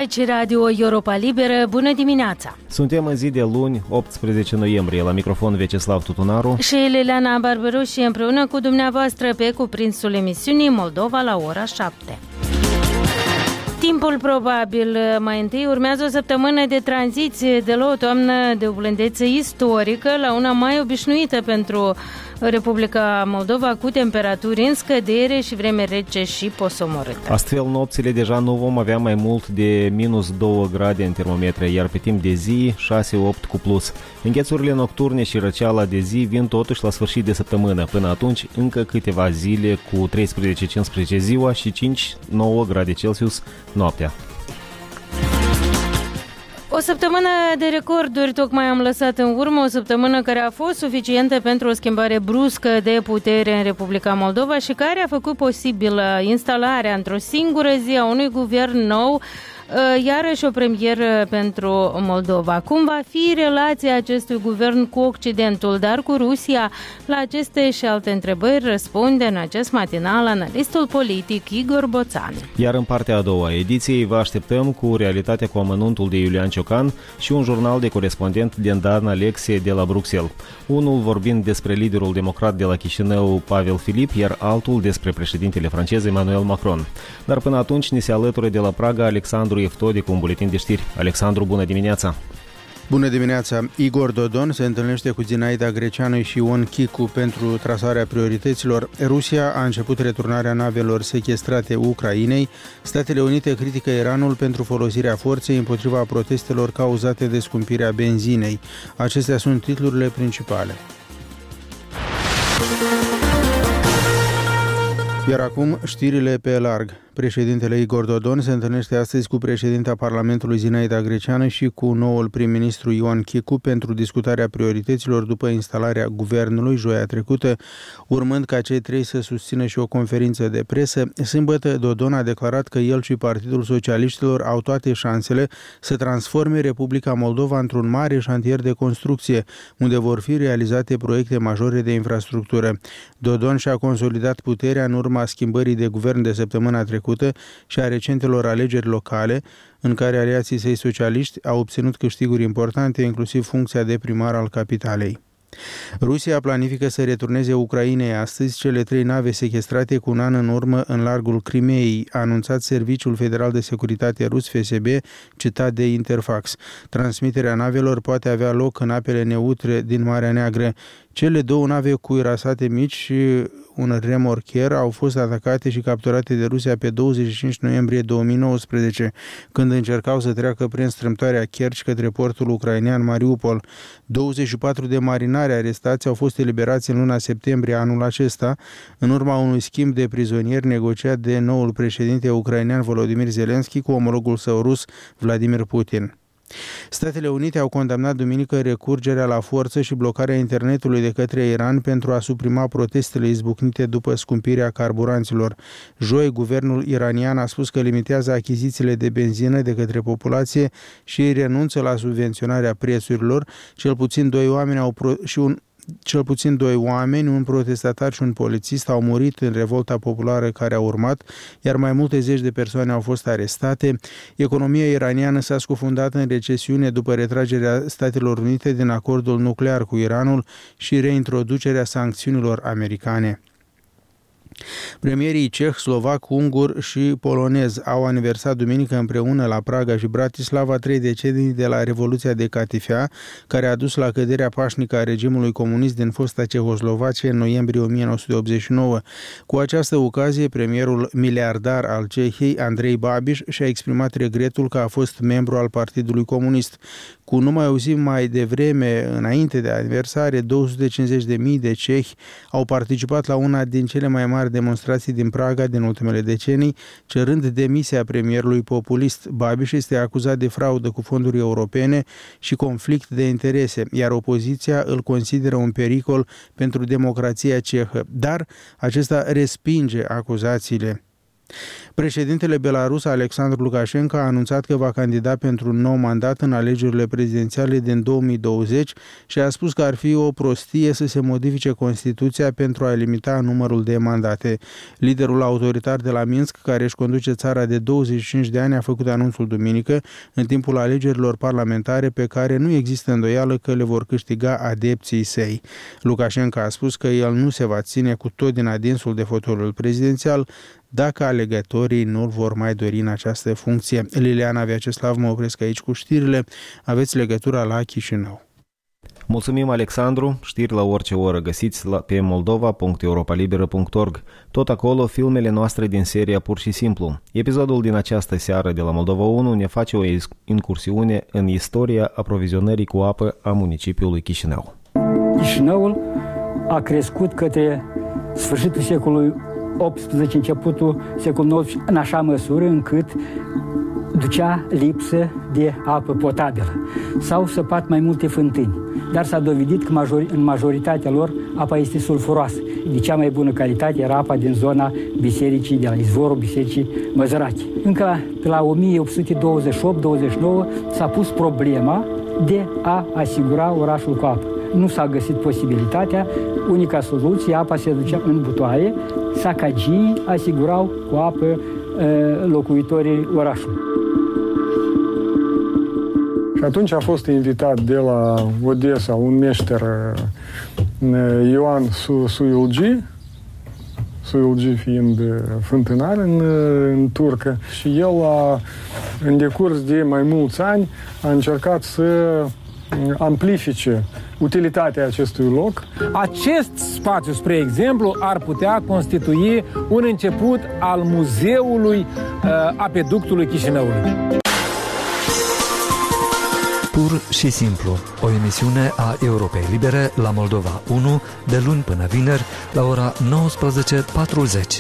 Aici Radio Europa Liberă, bună dimineața! Suntem în zi de luni, 18 noiembrie, la microfon Vyacheslav Tutunaru și Liliana Barbaru și împreună cu dumneavoastră pe cuprinsul emisiunii Moldova la ora 7. Timpul probabil mai întâi urmează o săptămână de tranziție de la o toamnă de o blândețe istorică la una mai obișnuită pentru Republica Moldova, cu temperaturi în scădere și vreme rece și posomorâtă. Astfel, nopțile deja nu vom avea mai mult de minus 2 grade în termometre, iar pe timp de zi 6-8 cu plus. Înghețurile nocturne și răceala de zi vin totuși la sfârșit de săptămână. Până atunci, încă câteva zile cu 13-15 ziua și 5-9 grade Celsius noaptea. O săptămână de recorduri tocmai am lăsat în urmă, o săptămână care a fost suficientă pentru o schimbare bruscă de putere în Republica Moldova și care a făcut posibilă instalarea într-o singură zi a unui guvern nou, iarăși o premieră pentru Moldova. Cum va fi relația acestui guvern cu Occidentul, dar cu Rusia? La aceste și alte întrebări răspunde în acest matinal analistul politic Igor Boțan. Iar în partea a doua ediției vă așteptăm cu realitatea cu amănuntul de Iulian Ciocan și un jurnal de corespondent de Dan Alexie de la Bruxelles. Unul vorbind despre liderul democrat de la Chișinău, Pavel Filip, iar altul despre președintele francez Emmanuel Macron. Dar până atunci ni se alătură de la Praga Alexandru Eftodi cu un buletin de știri. Alexandru, bună dimineața! Bună dimineața! Igor Dodon se întâlnește cu Zinaida Greceanu și Ion Chicu pentru trasarea priorităților. Rusia a început returnarea navelor sechestrate Ucrainei. Statele Unite critică Iranul pentru folosirea forței împotriva protestelor cauzate de scumpirea benzinei. Acestea sunt titlurile principale. Iar acum, știrile pe larg. Președintele Igor Dodon se întâlnește astăzi cu președinta Parlamentului Zinaida Greceanu și cu noul prim-ministru Ion Chicu pentru discutarea priorităților după instalarea guvernului joia trecută, urmând ca cei trei să susțină și o conferință de presă. Sâmbătă, Dodon a declarat că el și Partidul Socialiștilor au toate șansele să transforme Republica Moldova într-un mare șantier de construcție, unde vor fi realizate proiecte majore de infrastructură. Dodon și-a consolidat puterea în urma schimbării de guvern de săptămâna trecută și a recentelor alegeri locale, în care aliații săi socialiști au obținut câștiguri importante, inclusiv funcția de primar al capitalei. Rusia planifică să returneze Ucrainei astăzi cele 3 nave sechestrate cu un an în urmă în largul Crimeei, a anunțat Serviciul Federal de Securitate rus FSB, citat de Interfax. Transmiterea navelor poate avea loc în apele neutre din Marea Neagră. Cele 2 nave cuirasate mici și un remorcher au fost atacate și capturate de Rusia pe 25 noiembrie 2019, când încercau să treacă prin strâmtoarea Kerch către portul ucrainean Mariupol. 24 de marinari arestați au fost eliberați în luna septembrie anul acesta, în urma unui schimb de prizonieri negociat de noul președinte ucrainean Volodymyr Zelensky cu omologul său rus Vladimir Putin. Statele Unite au condamnat duminică recurgerea la forță și blocarea internetului de către Iran pentru a suprima protestele izbucnite după scumpirea carburanților. Joi, guvernul iranian a spus că limitează achizițiile de benzină de către populație și renunță la subvenționarea prețurilor. Cel puțin doi oameni, un protestatar și un polițist, au murit în revolta populară care a urmat, iar mai multe zeci de persoane au fost arestate. Economia iraniană s-a scufundat în recesiune după retragerea Statelor Unite din acordul nuclear cu Iranul și reintroducerea sancțiunilor americane. Premierii ceh, slovac, ungur și polonez au aniversat duminică împreună la Praga și Bratislava 3 decenii de la Revoluția de Catifea, care a dus la căderea pașnică a regimului comunist din fosta Cehoslovacie în noiembrie 1989. Cu această ocazie, premierul miliardar al Cehiei, Andrei Babiš, și-a exprimat regretul că a fost membru al Partidului Comunist. Cu numai o zi mai devreme, înainte de aniversare, 250.000 de cehi au participat la una din cele mai mari demonstrații din Praga din ultimele decenii, cerând demisia premierului populist. Babiš este acuzat de fraudă cu fonduri europene și conflict de interese, iar opoziția îl consideră un pericol pentru democrația cehă. Dar acesta respinge acuzațiile. Președintele belarus Alexandru Lukashenko a anunțat că va candida pentru un nou mandat în alegerile prezidențiale din 2020 și a spus că ar fi o prostie să se modifice Constituția pentru a limita numărul de mandate. Liderul autoritar de la Minsk, care își conduce țara de 25 de ani, a făcut anunțul duminică în timpul alegerilor parlamentare pe care nu există îndoială că le vor câștiga adepții săi. Lukashenko a spus că el nu se va ține cu tot din adinsul de fotoliul prezidențial dacă alegătorii nu-l vor mai dori în această funcție. Liliana Vyacheslav, mă opresc aici cu știrile. Aveți legătura la Chișinău. Mulțumim, Alexandru. Știri la orice oră găsiți pe moldova.europalibera.org. Tot acolo filmele noastre din seria Pur și Simplu. Episodul din această seară de la Moldova 1 ne face o incursiune în istoria aprovizionării cu apă a municipiului Chișinău. Chișinăul a crescut către sfârșitul secolului 18, începutul secolului XIX, în așa măsură încât ducea lipsă de apă potabilă. S-au săpat mai multe fântâni, dar s-a dovedit că în majoritatea lor apa este sulfuroasă. De cea mai bună calitate era apa din zona bisericii, de la izvorul bisericii Măzărache. Încă pe la 1828-29 s-a pus problema de a asigura orașul cu apă. Nu s-a găsit posibilitatea, unica soluție, apa se ducea în butoaie, sacagii asigurau cu apă locuitorii orașului. Și atunci a fost invitat de la Odessa un meșter, Ioan Suyulgi fiind fântânar în turcă, și el în decurs de mai mulți ani a încercat să amplifice utilitatea acestui loc. Acest spațiu, spre exemplu, ar putea constitui un început al muzeului apeductului Chișinăului. Pur și simplu, o emisiune a Europei Libere la Moldova 1, de luni până vineri, la ora 19:40.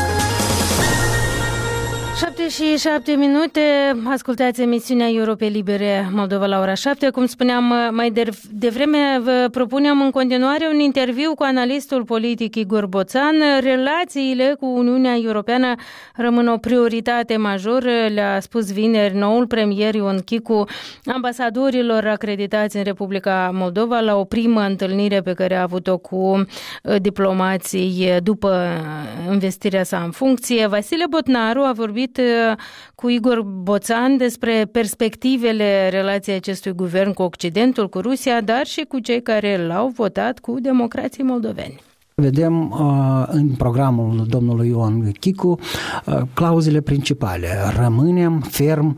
7:07, ascultați emisiunea Europei Libere Moldova la ora 7. Cum spuneam mai devreme, vă propunem în continuare un interviu cu analistul politic Igor Boțan. Relațiile cu Uniunea Europeană rămân o prioritate majoră, le-a spus vineri noul premier Ion Chicu ambasadorilor acreditați în Republica Moldova la o primă întâlnire pe care a avut-o cu diplomații după investirea sa în funcție. Vasile Botnaru a vorbit cu Igor Boțan despre perspectivele relației acestui guvern cu Occidentul, cu Rusia, dar și cu cei care l-au votat, cu democrații moldoveni. Vedem în programul domnului Ion Chicu clauzele principale. Rămânem ferm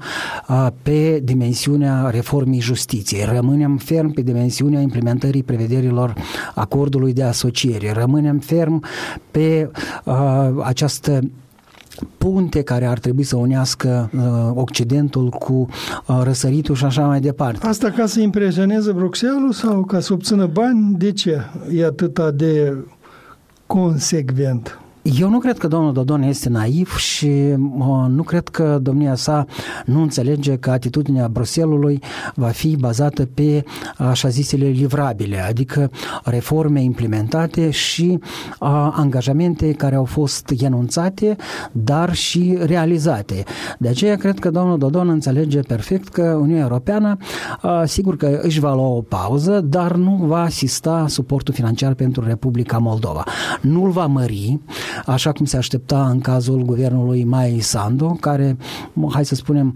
pe dimensiunea reformei justiției, rămânem ferm pe dimensiunea implementării prevederilor acordului de asociere, rămânem ferm pe această punte care ar trebui să unească Occidentul cu răsăritul și așa mai departe. Asta ca să impresioneze Bruxelles sau ca să obțină bani? De ce e atâta de consecvent? Eu nu cred că domnul Dodon este naiv și nu cred că domnia sa nu înțelege că atitudinea Bruxellesului va fi bazată pe așa zisele livrabile, adică reforme implementate și angajamente care au fost enunțate, dar și realizate. De aceea cred că domnul Dodon înțelege perfect că Uniunea Europeană sigur că își va lua o pauză, dar nu va asista suportul financiar pentru Republica Moldova. Nu-l va mări, așa cum se aștepta în cazul guvernului Maia Sandu, care, hai să spunem,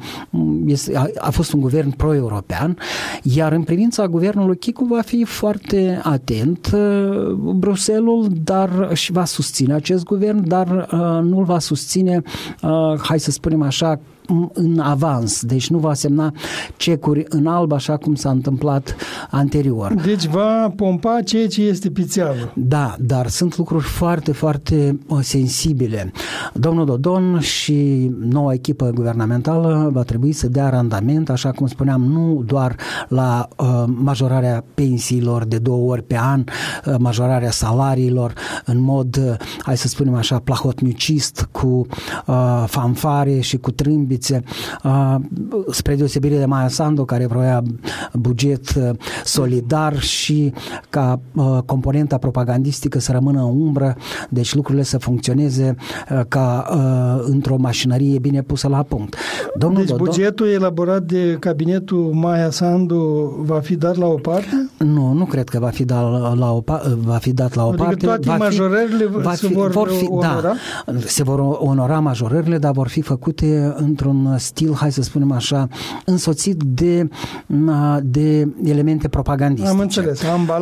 a fost un guvern pro-european, iar în privința guvernului Chicu va fi foarte atent Bruxelles, dar și va susține acest guvern, dar nu-l va susține, hai să spunem așa, în avans, deci nu va semna cecuri în alb așa cum s-a întâmplat anterior. Deci va pompa ceea ce este pițeavă. Da, dar sunt lucruri foarte, foarte sensibile. Domnul Dodon și noua echipă guvernamentală va trebui să dea randament, așa cum spuneam, nu doar la majorarea pensiilor de 2 ori pe an, majorarea salariilor în mod, hai să spunem așa, plahotniucist, cu fanfare și cu trâmbi Bibiță, spre deosebire de Maia Sandu, care vroia buget solidar și ca componenta propagandistică să rămână în umbră, deci lucrurile să funcționeze ca într-o mașinărie bine pusă la punct. Deci bugetul elaborat de cabinetul Maia Sandu va fi dat la o parte? Nu cred că va fi dat la o parte. Adică toate majorările se vor onora? Da, se vor onora majorările, dar vor fi făcute într-un stil, hai să spunem așa, însoțit de elemente propagandistice. Am înțeles.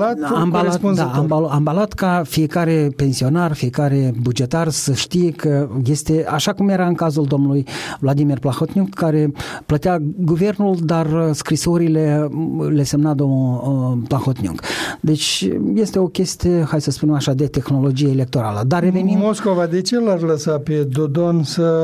Ambalat ca fiecare pensionar, fiecare bugetar să știe că este, așa cum era în cazul domnului Vladimir Plahotniuc, care plătea guvernul, dar scrisorile le semna domnul Plahotniuc. Deci este o chestie, hai să spunem așa, de tehnologie electorală. Dar revenim... Moscova, de ce l-ar lăsa pe Dodon să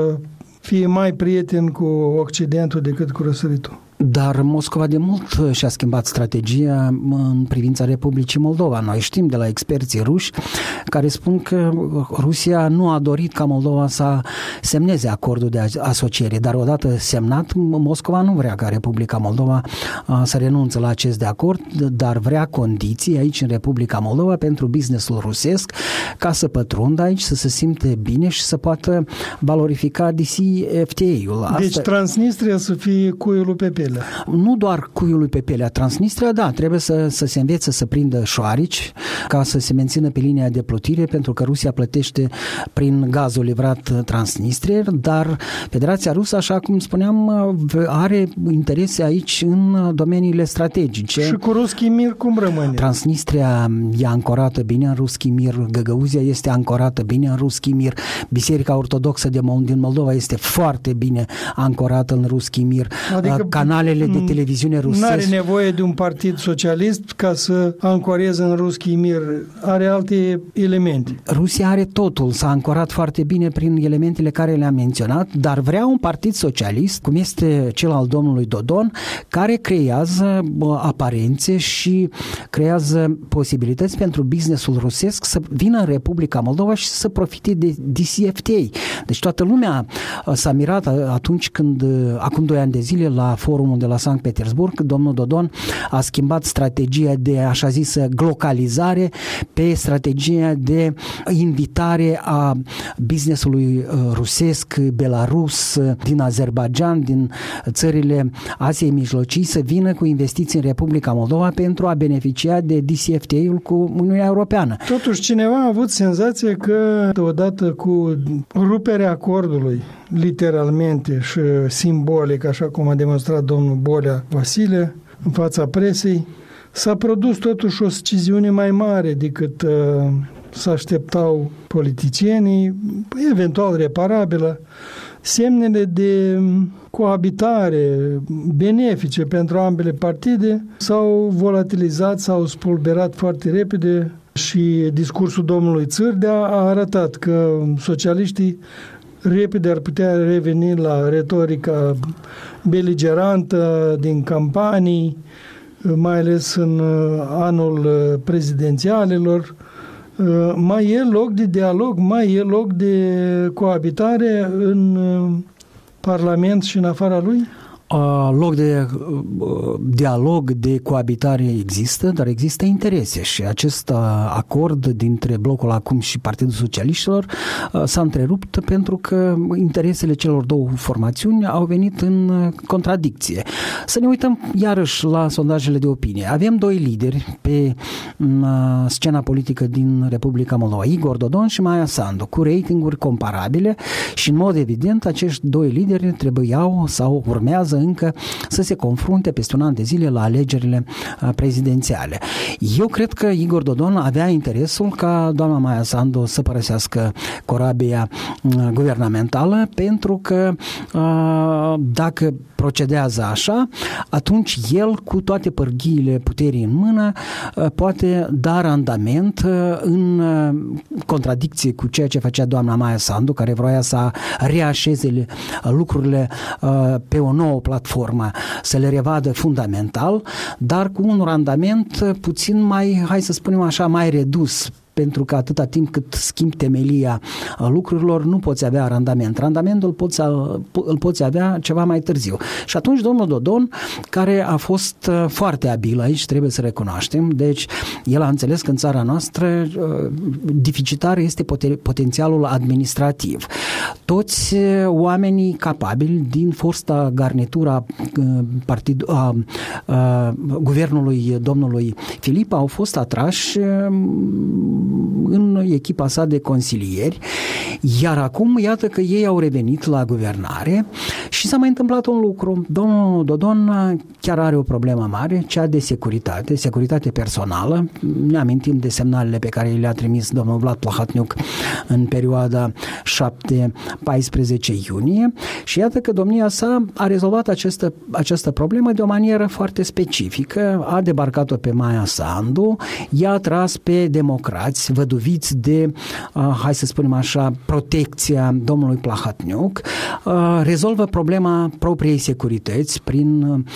fie mai prieten cu Occidentul decât cu răsăritul? Dar Moscova de mult și-a schimbat strategia în privința Republicii Moldova. Noi știm de la experții ruși care spun că Rusia nu a dorit ca Moldova să semneze acordul de asociere, dar odată semnat, Moscova nu vrea ca Republica Moldova să renunțe la acest de acord, dar vrea condiții aici în Republica Moldova pentru businessul rusesc ca să pătrundă aici, să se simte bine și să poată valorifica DCFTA-ul. Deci Transnistria să fie cuiul lui pe pielea. Nu doar cuiul lui pe pielea. Transnistria, da, trebuie să se învețe să prindă șoarici ca să se mențină pe linia de plutire, pentru că Rusia plătește prin gazul livrat Transnistria, dar Federația Rusă, așa cum spuneam, are interese aici în domeniile strategice. Și cu Ruski Mir cum rămâne? Transnistria e ancorată bine în Ruski Mir, Găgăuzia este ancorată bine în Ruski Mir, Biserica Ortodoxă din Moldova este foarte bine ancorată în Ruski Mir, adică canalele de televiziune rusesc. Nu are nevoie de un partid socialist ca să ancoreze în Ruski Mir, are alte elemente. Rusia are totul, s-a ancorat foarte bine prin elementele care le-am menționat, dar vrea un partid socialist, cum este cel al domnului Dodon, care creează aparențe și creează posibilități pentru businessul rusesc să vină în Republica Moldova și să profite de DCFTA. Deci toată lumea s-a mirat atunci când, acum 2 ani de zile, la forumul de la Sankt Petersburg, domnul Dodon a schimbat strategia de așa zisă glocalizare pe strategia de invitare a businessului rusesc, belarus, din Azerbaijan, din țările Asiei Mijlocii să vină cu investiții în Republica Moldova pentru a beneficia de DCFTA-ul cu Uniunea Europeană. Totuși, cineva a avut senzația că odată cu ruperea acordului, literalmente și simbolic, așa cum a demonstrat domnul Bolea Vasile în fața presei, s-a produs totuși o sciziune mai mare decât se așteptau politicienii, eventual reparabilă. Semnele de coabitare benefice pentru ambele partide s-au volatilizat, s-au spulberat foarte repede și discursul domnului Țârdea a arătat că socialiștii repede ar putea reveni la retorica beligerantă din campanii, mai ales în anul prezidențialelor. Mai e loc de dialog, mai e loc de coabitare în Parlament și în afara lui? Loc de dialog, de coabitare există, dar există interese și acest acord dintre Blocul Acum și Partidul Socialiștilor s-a întrerupt pentru că interesele celor două formațiuni au venit în contradicție. Să ne uităm iarăși la sondajele de opinie. Avem 2 lideri pe scena politică din Republica Moldova, Igor Dodon și Maia Sandu, cu ratinguri comparabile și în mod evident acești 2 lideri trebuiau sau urmează încă să se confrunte peste un an de zile la alegerile prezidențiale. Eu cred că Igor Dodon avea interesul ca doamna Maia Sandu să părăsească corabia guvernamentală, pentru că dacă procedează așa, atunci el, cu toate pârghiile puterii în mână, poate da randament în contradicție cu ceea ce făcea doamna Maia Sandu, care vroia să reașeze lucrurile pe o nouă platformă, să le revadă fundamental, dar cu un randament puțin mai, hai să spunem așa, mai redus pentru că atâta timp cât schimbi temelia lucrurilor, nu poți avea randament. Randamentul îl poți avea ceva mai târziu. Și atunci domnul Dodon, care a fost foarte abil aici, trebuie să recunoaștem, deci el a înțeles că în țara noastră deficitar este potențialul administrativ. Toți oamenii capabili din fosta garnitura guvernului domnului Filip au fost atrași în echipa sa de consilieri, iar acum iată că ei au revenit la guvernare și s-a mai întâmplat un lucru. Domnul Dodon chiar are o problemă mare, cea de securitate personală. Ne amintim de semnalele pe care le-a trimis domnul Vlad Plahatniuc în perioada 7-14 iunie și iată că domnia sa a rezolvat această problemă de o manieră foarte specifică. A debarcat-o pe Maia Sandu, i-a tras pe democrați văduviți de, hai să spunem așa, protecția domnului Plahatniuc, rezolvă problema propriei securități prin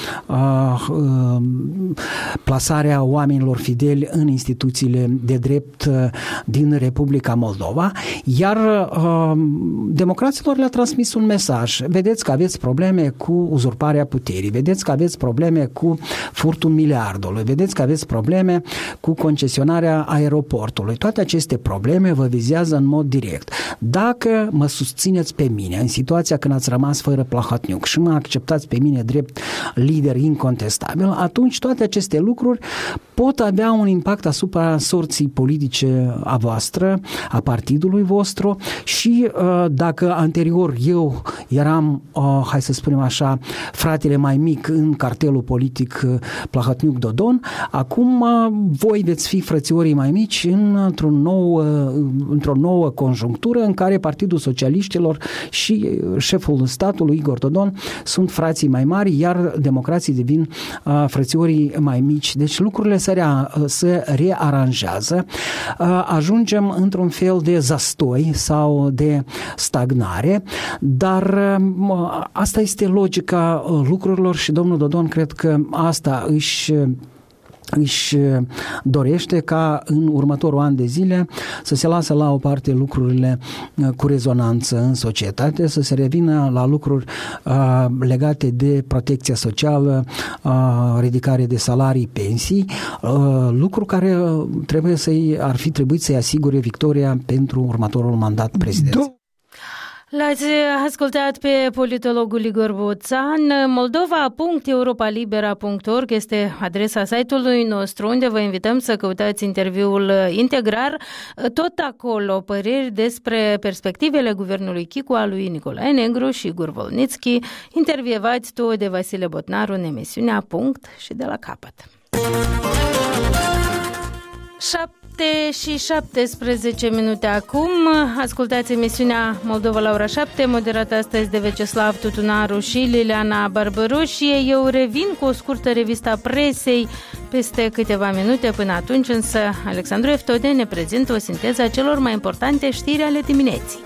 plasarea oamenilor fideli în instituțiile de drept din Republica Moldova, iar democraților le-a transmis un mesaj. Vedeți că aveți probleme cu uzurparea puterii, vedeți că aveți probleme cu furtul miliardului, vedeți că aveți probleme cu concesionarea aeroportului. Toate aceste probleme vă vizează în mod direct. Dacă mă susțineți pe mine în situația când ați rămas fără Plahatniuc și mă acceptați pe mine drept lider incontestabil, atunci toate aceste lucruri pot avea un impact asupra sorții politice a voastră, a partidului vostru și dacă anterior eu eram, hai să spunem așa, fratele mai mic în cartelul politic Plahatniuc-Dodon, acum voi veți fi frățiorii mai mici într-o nouă conjunctură în care Partidul Socialiștilor și șeful statului Igor Dodon sunt frații mai mari, iar democrații devin frățiorii mai mici. Deci lucrurile se rearanjează. Ajungem într-un fel de zastoi sau de stagnare, dar asta este logica lucrurilor și domnul Dodon cred că asta își dorește ca în următorul an de zile să se lasă la o parte lucrurile cu rezonanță în societate, să se revină la lucruri legate de protecția socială, ridicare de salarii, pensii, lucru care ar fi trebuit să-i asigure victoria pentru următorul mandat prezidențial. L-ați ascultat pe politologul Igor Boțan. Moldova.europalibera.org este adresa site-ului nostru, unde vă invităm să căutați interviul integrar. Tot acolo păreri despre perspectivele guvernului Chicu, al lui Nicolae Negru și Igor Volnitski, intervievați tot de Vasile Botnaru în emisiunea Punct și de la capăt. 7:17 acum. Ascultați emisiunea Moldova la ora 7, moderată astăzi de Veceslav Tutunaru și Liliana Barbăroșie. Eu revin cu o scurtă revistă a presei peste câteva minute. Până atunci însă Alexandru Eftode ne prezintă o sinteză a celor mai importante știri ale dimineții.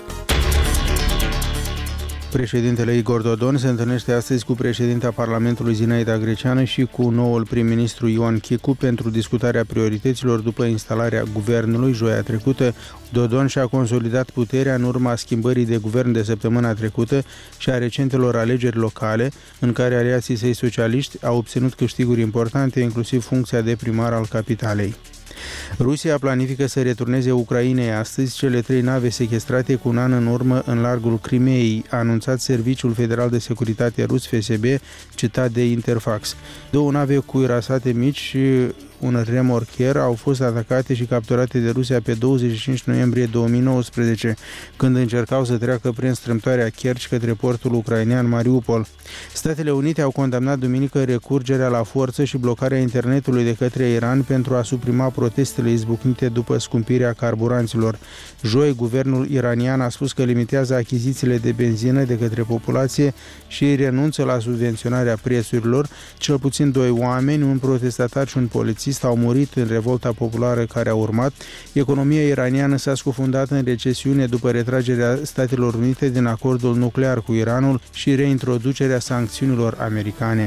Președintele Igor Dodon se întâlnește astăzi cu președinta Parlamentului Zinaida Greceană și cu noul prim-ministru Ioan Chicu pentru discutarea priorităților după instalarea guvernului joia trecută. Dodon și-a consolidat puterea în urma schimbării de guvern de săptămâna trecută și a recentelor alegeri locale, în care aliații săi socialiști au obținut câștiguri importante, inclusiv funcția de primar al capitalei. Rusia planifică să returneze Ucrainei astăzi cele 3 nave sechestrate cu un an în urmă în largul Crimeei, a anunțat Serviciul Federal de Securitate rus FSB, citat de Interfax. 2 nave cu irasate mici și un remorcher au fost atacate și capturate de Rusia pe 25 noiembrie 2019, când încercau să treacă prin strâmtoarea Kerch către portul ucrainean Mariupol. Statele Unite au condamnat duminică recurgerea la forță și blocarea internetului de către Iran pentru a suprima protestele izbucnite după scumpirea carburanților. Joi, guvernul iranian a spus că limitează achizițiile de benzină de către populație și renunță la subvenționarea prețurilor. Cel puțin 2 oameni, un protestatar și un polițist, au murit în revolta populară care a urmat. Economia iraniană s-a scufundat în recesiune după retragerea Statelor Unite din acordul nuclear cu Iranul și reintroducerea sancțiunilor americane.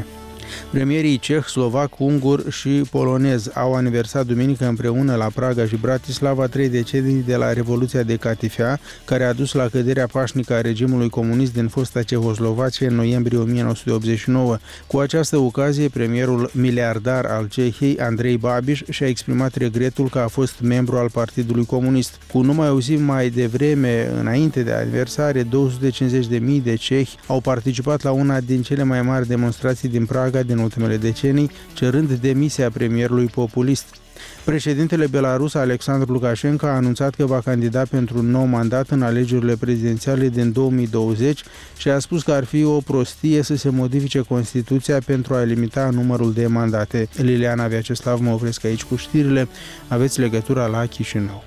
Premierii ceh, slovac, ungur și polonez au aniversat duminică împreună la Praga și Bratislava 3 decenii de la Revoluția de Catifea, care a dus la căderea pașnică a regimului comunist din fosta Cehoslovacie în noiembrie 1989. Cu această ocazie, premierul miliardar al Cehiei, Andrei Babiš, și-a exprimat regretul că a fost membru al Partidului Comunist. Cu numai o zi mai devreme, înainte de aniversare, 250.000 de cehi au participat la una din cele mai mari demonstrații din Praga din ultimele decenii, cerând demisia premierului populist. Președintele belarus Alexandru Lukashenko a anunțat că va candida pentru un nou mandat în alegerile prezidențiale din 2020 și a spus că ar fi o prostie să se modifice Constituția pentru a limita numărul de mandate. Liliana Vyacheslav, mă opresc aici cu știrile. Aveți legătura la Chișinău.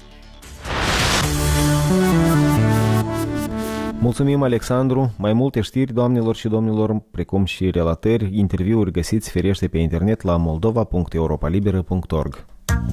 Mulțumim, Alexandru! Mai multe știri, doamnelor și domnilor, precum și relatări, interviuri găsiți firește pe internet la moldova.europalibera.org.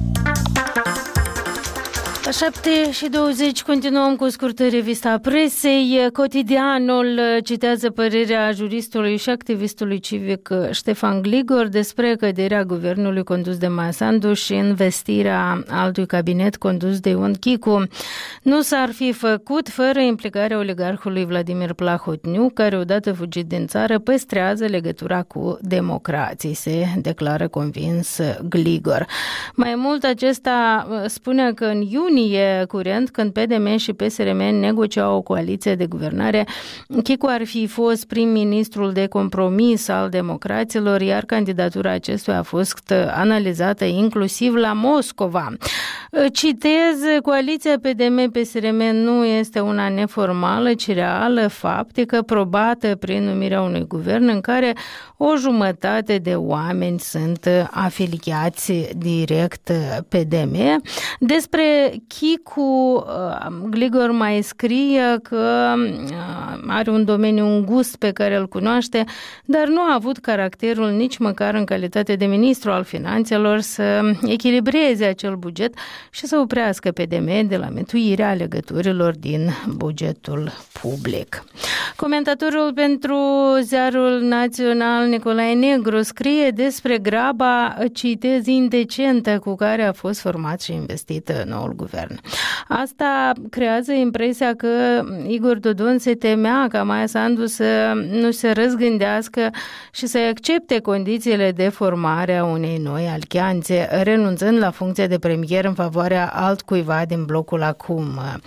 La 7:20 continuăm cu scurtă revista presei. Cotidianul citează părerea juristului și activistului civic Ștefan Gligor despre căderea guvernului condus de Maia Sandu și investirea altui cabinet condus de Ion Chicu. Nu s-ar fi făcut fără implicarea oligarhului Vladimir Plahotniuc, care odată fugit din țară păstrează legătura cu democrații, se declară convins Gligor. Mai mult, acesta spune că în iunie curent, când PDM și PSRM negociau o coaliție de guvernare, Chicu ar fi fost prim-ministrul de compromis al democraților, iar candidatura acestuia a fost analizată inclusiv la Moscova. Citez, coaliția PDM-PSRM nu este una neformală, ci reală, faptică, probată prin numirea unui guvern în care o jumătate de oameni sunt afiliați direct PDM. Despre Chicu, Gligor mai scrie că are un domeniu îngust pe care îl cunoaște, dar nu a avut caracterul nici măcar în calitate de ministru al finanțelor să echilibreze acel buget și să oprească PDM de la metuirea legăturilor din bugetul public. Comentatorul pentru Ziarul Național Nicolae Negru scrie despre graba, citez, indecentă cu care a fost format și investit noul guvern. Asta creează impresia că Igor Dodon se temea ca Maia Sandu să nu se răzgândească și să accepte condițiile de formare a unei noi alianțe, renunțând la funcția de premier în favoarea altcuiva din blocul acum,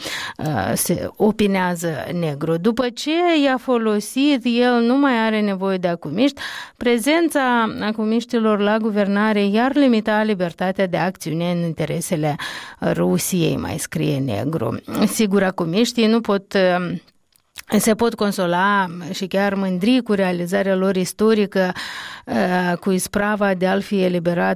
se opinează Negru. După ce i-a folosit, el nu mai are nevoie de acumiști. Prezența acumiștilor la guvernare iar limita libertatea de acțiune în interesele Rusiei, mai scrie Negru. Sigur, acumiștii se pot consola și chiar mândri cu realizarea lor istorică, cu isprava de a-l fi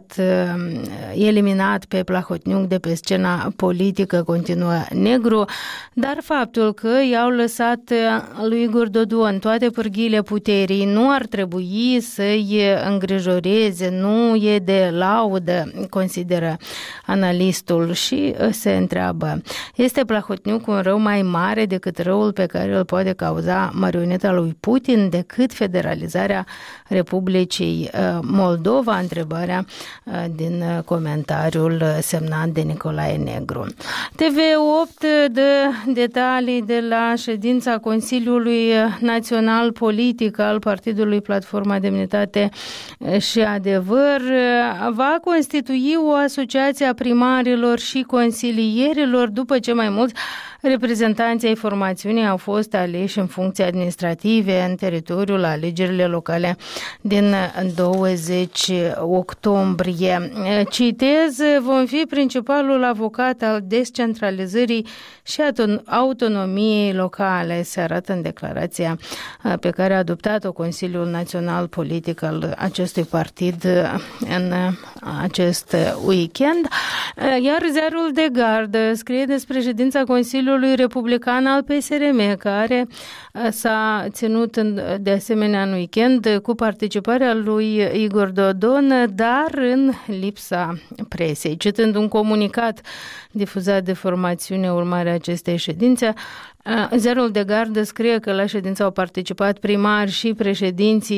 eliminat pe Plahotniuc de pe scena politică, continuă Negru, dar faptul că i-au lăsat lui Igor Dodon toate pârghiile puterii nu ar trebui să-i îngrijoreze, nu e de laudă, consideră analistul și se întreabă, este Plahotniuc un rău mai mare decât răul pe care îl poate cauza marioneta lui Putin, decât federalizarea Republicii Moldova? Întrebarea din comentariul semnat de Nicolae Negru. TV8 dă detalii de la ședința Consiliului Național Politic al Partidului Platforma Demnitate și Adevăr. Va constitui o asociație a primarilor și consilierilor după ce mai mulți reprezentanții ai formațiunii au fost aleși în funcții administrative în teritoriul la alegerile locale din 20 octombrie. Citez, vom fi principalul avocat al descentralizării și autonomiei locale, se arată în declarația pe care a adoptat-o Consiliul Național Politic al acestui partid în acest weekend. Iar Ziarul de Gardă scrie despre ședința Consiliului Consiliului Republican al PSRM, care s-a ținut de asemenea în weekend cu participarea lui Igor Dodon, dar în lipsa presei. Citând un comunicat difuzat de formațiune urmare acestei ședințe, Ziarul de Gardă scrie că la ședință au participat primari și președinții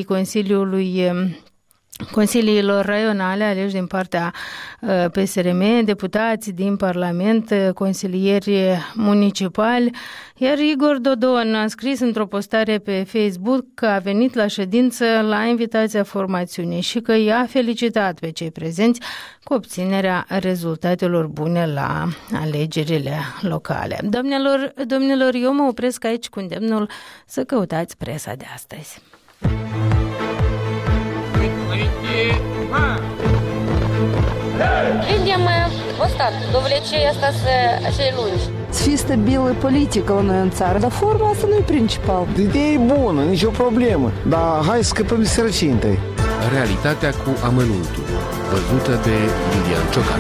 consiliilor raionale aleși din partea PSRM, deputați din Parlament, consilieri municipali, iar Igor Dodon a scris într-o postare pe Facebook că a venit la ședință la invitația formațiunii și că i-a felicitat pe cei prezenți cu obținerea rezultatelor bune la alegerile locale. Domnilor, eu mă opresc aici cu îndemnul să căutați presa de astăzi. Видим остатки, довлечение остаться cei lungi. Să fie stabilă politică la noi în țară, dar forma asta nu e principal. Ideea e bună, nicio problemă, dar hai să scăpăm de sărăcie întâi. Realitatea cu amănuntul, văzută de Iulian Ciocan.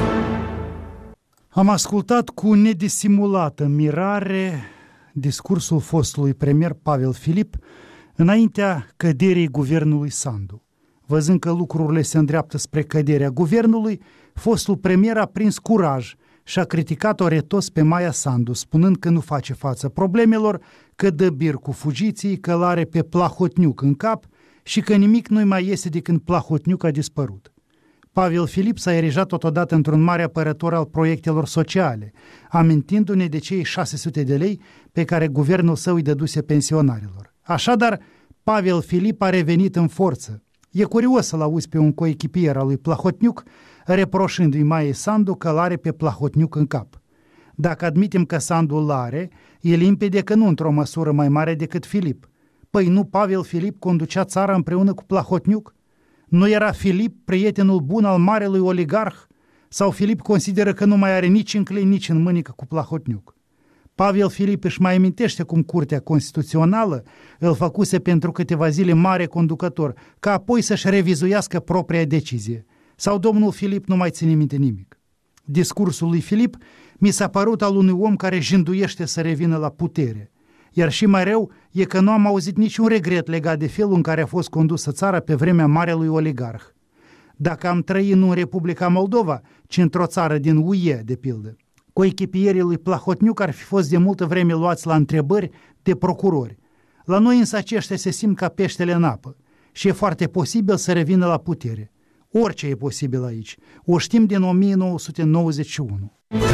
Am ascultat cu nedisimulată mirare discursul fostului premier Pavel Filip înaintea căderii guvernului Sandu. Văzând că lucrurile se îndreaptă spre căderea guvernului, fostul premier a prins curaj și a criticat-o retos pe Maia Sandu, spunând că nu face față problemelor, că dă bir cu fugiții, că l-are pe Plahotniuc în cap și că nimic nu-i mai iese de când Plahotniuc a dispărut. Pavel Filip s-a erijat totodată într-un mare apărător al proiectelor sociale, amintindu-ne de cei 600 de lei pe care guvernul său îi dăduse pensionarilor. Așadar, Pavel Filip a revenit în forță. E curios să-l auzi pe un coechipier al lui Plahotniuc reproșându-i Maiei Sandu că l-are pe Plahotniuc în cap. Dacă admitem că Sandu l-are, e limpede că nu într-o măsură mai mare decât Filip. Păi nu Pavel Filip conducea țara împreună cu Plahotniuc? Nu era Filip prietenul bun al marelui oligarh? Sau Filip consideră că nu mai are nici în clei, nici în mânică cu Plahotniuc? Pavel Filip își mai amintește cum Curtea Constituțională îl făcuse pentru câteva zile mare conducător, ca apoi să-și revizuiască propria decizie. Sau domnul Filip nu mai ține minte nimic. Discursul lui Filip mi s-a părut al unui om care jânduiește să revină la putere. Iar și mai rău e că nu am auzit niciun regret legat de felul în care a fost condusă țara pe vremea marelui oligarh. Dacă am trăit nu în Republica Moldova, ci într-o țară din UE, de pildă, coechipierii lui Plahotniuc ar fi fost de multă vreme luați la întrebări de procurori. La noi însă aceștia se simt ca peștele în apă și e foarte posibil să revină la putere. Orice e posibil aici. O știm din 1991.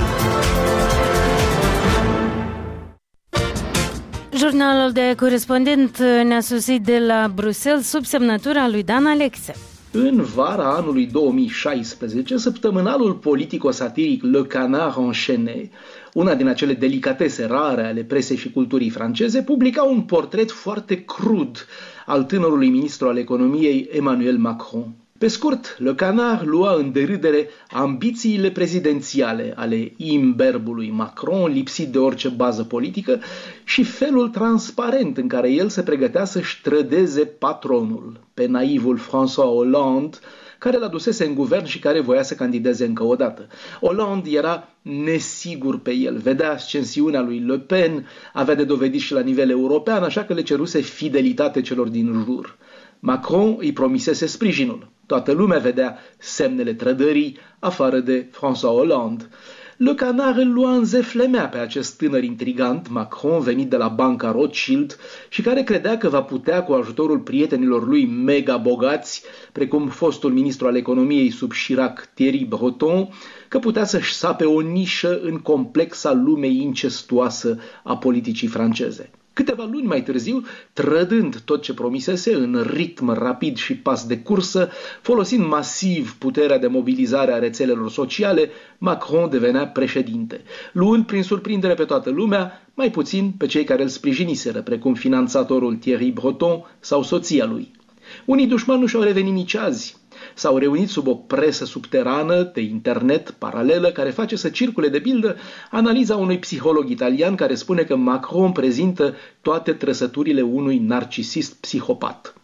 Jurnalul de corespondent ne-a sosit de la Bruxelles sub semnătura lui Dan Alexe. În vara anului 2016, săptămânalul politico-satiric Le Canard Enchaîné, una din acele delicatese rare ale presei și culturii franceze, publica un portret foarte crud al tânărului ministru al economiei Emmanuel Macron. Pe scurt, Le Canard lua în derâdere ambițiile prezidențiale ale imberbului Macron, lipsit de orice bază politică, și felul transparent în care el se pregătea să-și trădeze patronul, pe naivul François Hollande, care l-a dusese în guvern și care voia să candideze încă o dată. Hollande era nesigur pe el, vedea ascensiunea lui Le Pen, avea de dovedit și la nivel european, așa că le ceruse fidelitate celor din jur. Macron îi promisese sprijinul. Toată lumea vedea semnele trădării, afară de François Hollande. Le Canard îl lua în zeflemea pe acest tânăr intrigant, Macron, venit de la banca Rothschild și care credea că va putea, cu ajutorul prietenilor lui mega bogați, precum fostul ministru al economiei sub Chirac, Thierry Breton, că putea să-și sape o nișă în complexa lume incestuoasă a politicii franceze. Câteva luni mai târziu, trădând tot ce promisese în ritm rapid și pas de cursă, folosind masiv puterea de mobilizare a rețelelor sociale, Macron devenea președinte, luând prin surprindere pe toată lumea, mai puțin pe cei care îl sprijiniseră, precum finanțatorul Thierry Breton sau soția lui. Unii dușmani nu și-au revenit nici azi. S-au reunit sub o presă subterană de internet paralelă care face să circule de pildă analiza unui psiholog italian care spune că Macron prezintă toate trăsăturile unui narcisist psihopat.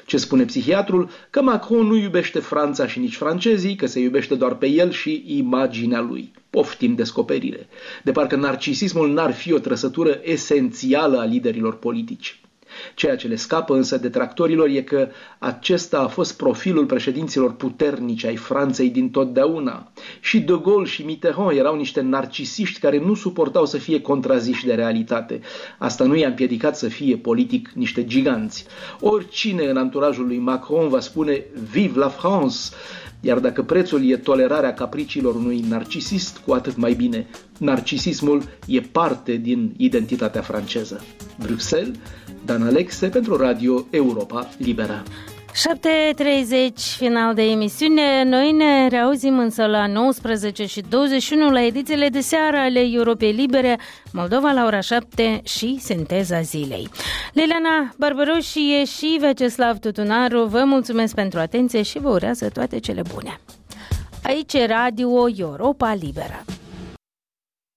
Ce spune psihiatrul? Că Macron nu iubește Franța și nici francezii, că se iubește doar pe el și imaginea lui. Poftim descoperire. De parcă narcisismul n-ar fi o trăsătură esențială a liderilor politici. Ceea ce le scapă însă detractorilor e că acesta a fost profilul președinților puternici ai Franței dintotdeauna. Și De Gaulle și Mitterrand erau niște narcisiști care nu suportau să fie contraziși de realitate. Asta nu i-a împiedicat să fie politic niște giganți. Oricine în anturajul lui Macron va spune Vive la France! Iar dacă prețul e tolerarea capriciilor unui narcisist, cu atât mai bine. Narcisismul e parte din identitatea franceză. Bruxelles, Dan Alexe pentru Radio Europa Liberă. 7:30, final de emisiune. Noi ne reauzim însă la 19:21 la edițiile de seară ale Europei Libere, Moldova la ora 7 și Sinteza Zilei. Liliana Barbaroșie și Vyacheslav Tutunaru vă mulțumesc pentru atenție și vă urează toate cele bune. Aici e Radio Europa Liberă.